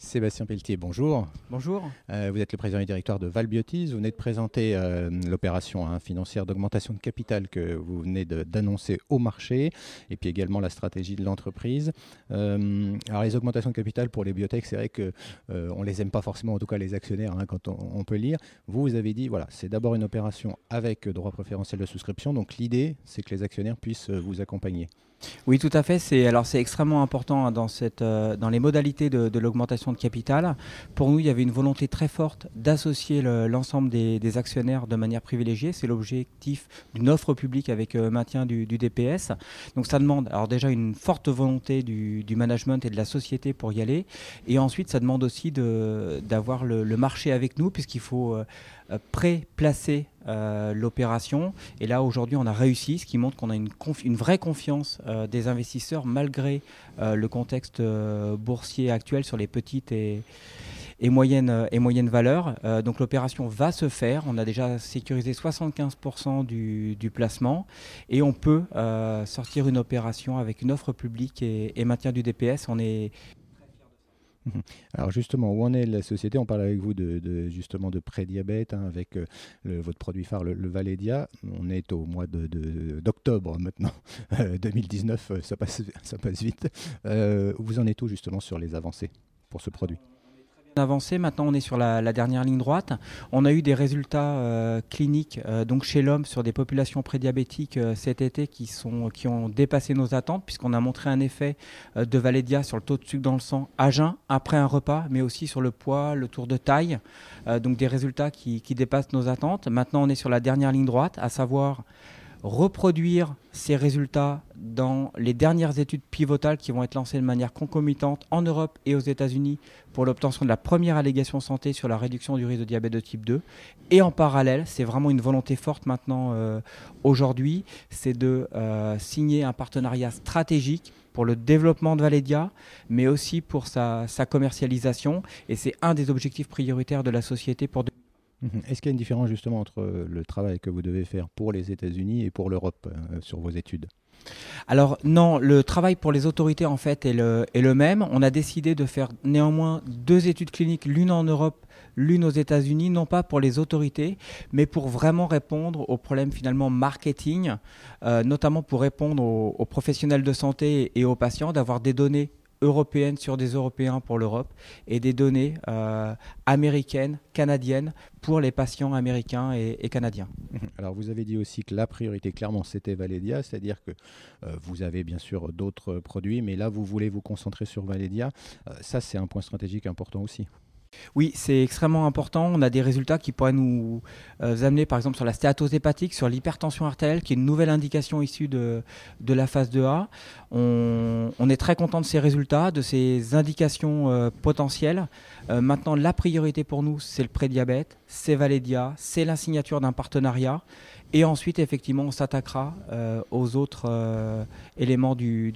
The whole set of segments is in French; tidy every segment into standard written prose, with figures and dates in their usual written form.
Sébastien Pelletier, bonjour. Bonjour. Vous êtes le président et directeur de Valbiotis. Vous venez de présenter l'opération financière d'augmentation de capital que vous venez d'annoncer au marché et puis également la stratégie de l'entreprise. Alors les augmentations de capital pour les biotech, c'est vrai qu'on ne les aime pas forcément, en tout cas les actionnaires, quand on peut lire. Vous avez dit, voilà, c'est d'abord une opération avec droit préférentiel de souscription. Donc l'idée, c'est que les actionnaires puissent vous accompagner. Oui, tout à fait. C'est extrêmement important dans les modalités de l'augmentation de capital. Pour nous, il y avait une volonté très forte d'associer l'ensemble des actionnaires de manière privilégiée. C'est l'objectif d'une offre publique avec maintien du DPS. Donc ça demande alors déjà une forte volonté du management et de la société pour y aller. Et ensuite, ça demande aussi d'avoir le marché avec nous puisqu'il faut pré-placer l'opération. Et là, aujourd'hui, on a réussi, ce qui montre qu'on a une vraie confiance des investisseurs malgré le contexte boursier actuel sur les petites et moyennes valeurs. Donc l'opération va se faire. On a déjà sécurisé 75% du placement et on peut sortir une opération avec une offre publique et maintien du DPS. On est Alors justement, où en est la société? On parle avec vous justement de prédiabète avec votre produit phare, le Valédia. On est au mois d'octobre maintenant, 2019, ça passe vite. Vous en êtes où justement sur les avancées pour ce produit? avancé. Maintenant, on est sur la dernière ligne droite. On a eu des résultats cliniques donc chez l'homme sur des populations prédiabétiques cet été qui ont dépassé nos attentes puisqu'on a montré un effet de Valédia sur le taux de sucre dans le sang à jeun après un repas, mais aussi sur le poids, le tour de taille. Donc des résultats qui dépassent nos attentes. Maintenant, on est sur la dernière ligne droite, à savoir reproduire ces résultats dans les dernières études pivotales qui vont être lancées de manière concomitante en Europe et aux États-Unis pour l'obtention de la première allégation santé sur la réduction du risque de diabète de type 2. Et en parallèle, c'est vraiment une volonté forte maintenant aujourd'hui, c'est de signer un partenariat stratégique pour le développement de Valédia, mais aussi pour sa commercialisation. Et c'est un des objectifs prioritaires de la société pour Est-ce qu'il y a une différence justement entre le travail que vous devez faire pour les États-Unis et pour l'Europe sur vos études? Alors non, le travail pour les autorités en fait est le même. On a décidé de faire néanmoins 2 études cliniques, l'une en Europe, l'une aux États-Unis, non pas pour les autorités, mais pour vraiment répondre aux problèmes finalement marketing, notamment pour répondre aux professionnels de santé et aux patients, d'avoir des données européennes sur des Européens pour l'Europe et des données américaines, canadiennes pour les patients américains et canadiens. Alors vous avez dit aussi que la priorité clairement c'était Valédia, c'est-à-dire que vous avez bien sûr d'autres produits, mais là vous voulez vous concentrer sur Valédia. Ça c'est un point stratégique important aussi. Oui, c'est extrêmement important. On a des résultats qui pourraient nous amener par exemple sur la stéatose hépatique, sur l'hypertension artérielle, qui est une nouvelle indication issue de la phase 2A. On est très content de ces résultats, de ces indications potentielles. Maintenant, la priorité pour nous, c'est le prédiabète, c'est Valédia, c'est la signature d'un partenariat. Et ensuite, effectivement, on s'attaquera aux autres éléments du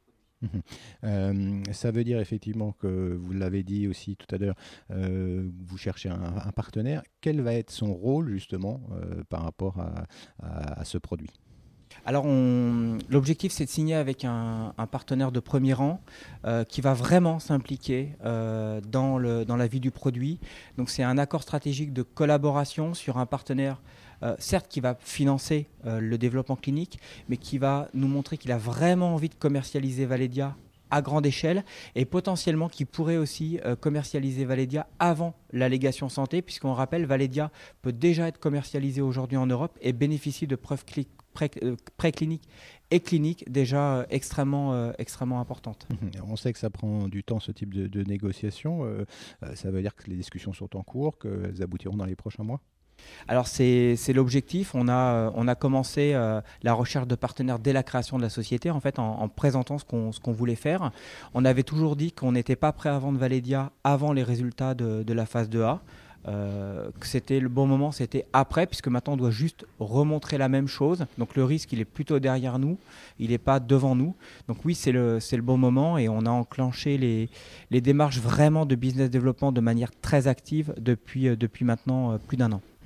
Ça veut dire effectivement que vous l'avez dit aussi tout à l'heure, vous cherchez un partenaire. Quel va être son rôle justement par rapport à ce produit? Alors, l'objectif, c'est de signer avec un partenaire de premier rang qui va vraiment s'impliquer dans la vie du produit. Donc, c'est un accord stratégique de collaboration sur un partenaire, certes, qui va financer le développement clinique, mais qui va nous montrer qu'il a vraiment envie de commercialiser Valédia à grande échelle et potentiellement qui pourrait aussi commercialiser Valédia avant l'allégation santé, puisqu'on rappelle, Valédia peut déjà être commercialisé aujourd'hui en Europe et bénéficie de preuves précliniques et cliniques déjà extrêmement importantes. On sait que ça prend du temps ce type de négociation. Ça veut dire que les discussions sont en cours, qu'elles aboutiront dans les prochains mois? Alors c'est l'objectif. On a commencé la recherche de partenaires dès la création de la société, en fait, en présentant ce qu'on voulait faire. On avait toujours dit qu'on n'était pas prêt à vendre Valédia avant les résultats de la phase 2A. Que c'était le bon moment, c'était après, puisque maintenant on doit juste remontrer la même chose. Donc le risque, il est plutôt derrière nous, il n'est pas devant nous. Donc oui, c'est le bon moment et on a enclenché les démarches vraiment de business développement de manière très active depuis maintenant plus d'1 an.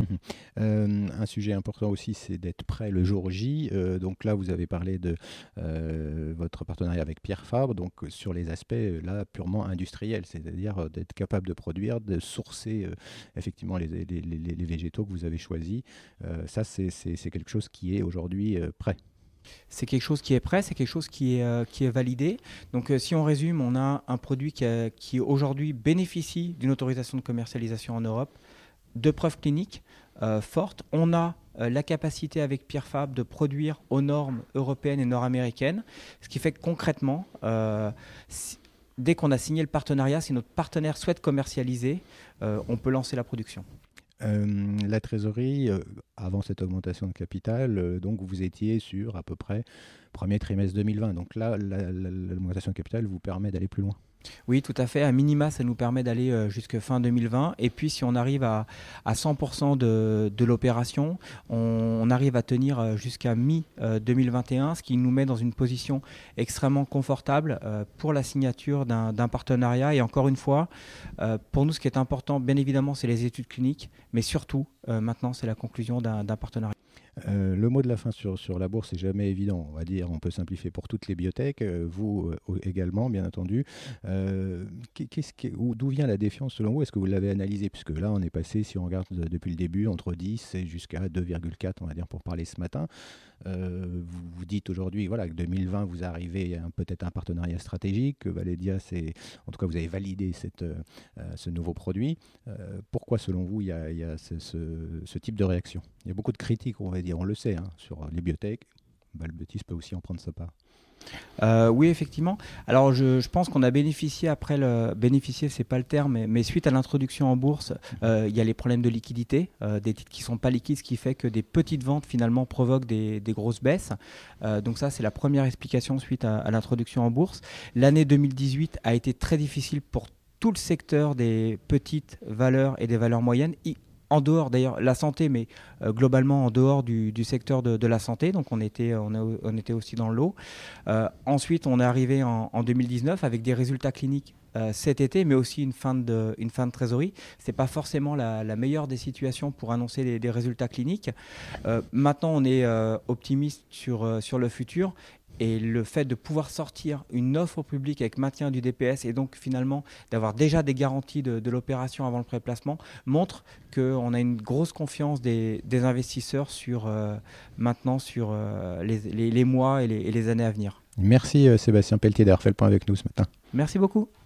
Un sujet important aussi, c'est d'être prêt le jour J. Donc là, vous avez parlé de votre partenariat avec Pierre Fabre, donc sur les aspects là purement industriels, c'est-à-dire d'être capable de produire, de sourcer effectivement les végétaux que vous avez choisis. Ça, c'est quelque chose qui est aujourd'hui prêt. C'est quelque chose qui est prêt, c'est quelque chose qui est validé. Donc si on résume, on a un produit qui aujourd'hui bénéficie d'une autorisation de commercialisation en Europe, de preuves cliniques fortes. On a la capacité avec Pierre Fabre de produire aux normes européennes et nord-américaines, ce qui fait que concrètement, dès qu'on a signé le partenariat, si notre partenaire souhaite commercialiser, on peut lancer la production. La trésorerie, avant cette augmentation de capital, donc vous étiez sur à peu près premier trimestre 2020. Donc là, l'augmentation de capital vous permet d'aller plus loin. Oui, tout à fait. À minima, ça nous permet d'aller jusque fin 2020. Et puis, si on arrive à 100% de l'opération, on arrive à tenir jusqu'à mi-2021, ce qui nous met dans une position extrêmement confortable pour la signature d'un partenariat. Et encore une fois, pour nous, ce qui est important, bien évidemment, c'est les études cliniques, mais surtout, maintenant, c'est la conclusion d'un partenariat. Le mot de la fin sur la bourse, c'est jamais évident. On va dire, on peut simplifier pour toutes les biotech, vous également, bien entendu. D'où vient la défiance selon vous? Est-ce que vous l'avez analysé? Puisque là, on est passé, si on regarde depuis le début, entre 10 et jusqu'à 2,4, on va dire, pour parler ce matin. Vous dites aujourd'hui, voilà, que 2020, vous arrivez à peut-être un partenariat stratégique, que Valedia, en tout cas, vous avez validé ce nouveau produit. Pourquoi, selon vous, il y a ce type de réaction? Il y a beaucoup de critiques, on va dire, on le sait, hein, sur les biotech. Valbiotis peut aussi en prendre sa part. Oui, effectivement. Alors, je pense qu'on a bénéficié bénéficier, c'est pas le terme, mais suite à l'introduction en bourse, il y a les problèmes de liquidité, des titres qui sont pas liquides, ce qui fait que des petites ventes finalement provoquent des grosses baisses. Donc ça, c'est la première explication suite à l'introduction en bourse. L'année 2018 a été très difficile pour tout le secteur des petites valeurs et des valeurs moyennes, en dehors d'ailleurs la santé, mais globalement en dehors du secteur de la santé. Donc on était aussi dans le lot. Ensuite, on est arrivé en 2019 avec des résultats cliniques cet été, mais aussi une fin de trésorerie. Ce n'est pas forcément la meilleure des situations pour annoncer des résultats cliniques. Maintenant, on est optimiste sur le futur. Et le fait de pouvoir sortir une offre au public avec maintien du DPS et donc finalement d'avoir déjà des garanties de l'opération avant le pré-placement montre qu'on a une grosse confiance des investisseurs maintenant sur les mois et les années à venir. Merci Sébastien Pelletier d'avoir fait le point avec nous ce matin. Merci beaucoup.